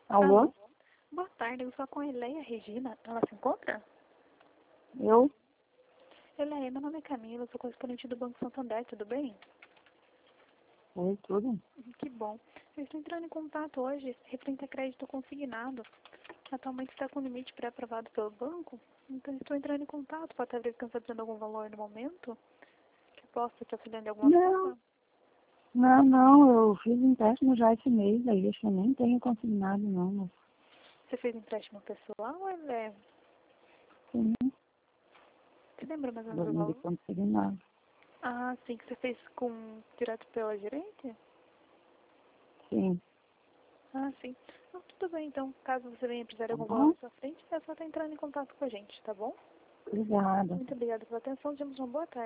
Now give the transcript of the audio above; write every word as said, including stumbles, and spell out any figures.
Alô? Alô? Boa tarde, eu sou com a Eleia Regina. Ela se encontra? Eu? Eleia, meu nome é Camila, eu sou correspondente do Banco Santander, tudo bem? Oi, tudo? Que bom. Eu estou entrando em contato hoje referente a crédito consignado. Atualmente está com limite pré-aprovado pelo banco, então estou entrando em contato para saber se está fazendo algum valor no momento, que possa te auxiliar de alguma Não, forma. não, não, eu fiz empréstimo já esse mês aí, acho que eu nem tenho consignado não, mas Você fez empréstimo pessoal ou é... sim, Você lembra mais ou menos o dormi de valor? consignado. Ah, sim, que você fez com direto pela gerente? Sim, Ah, sim. Não, tudo bem, então, caso você venha precisar de tá algum valor bom? na sua frente, é só estar entrando em contato com a gente, tá bom? Obrigada. Muito obrigada pela atenção, temos uma boa tarde.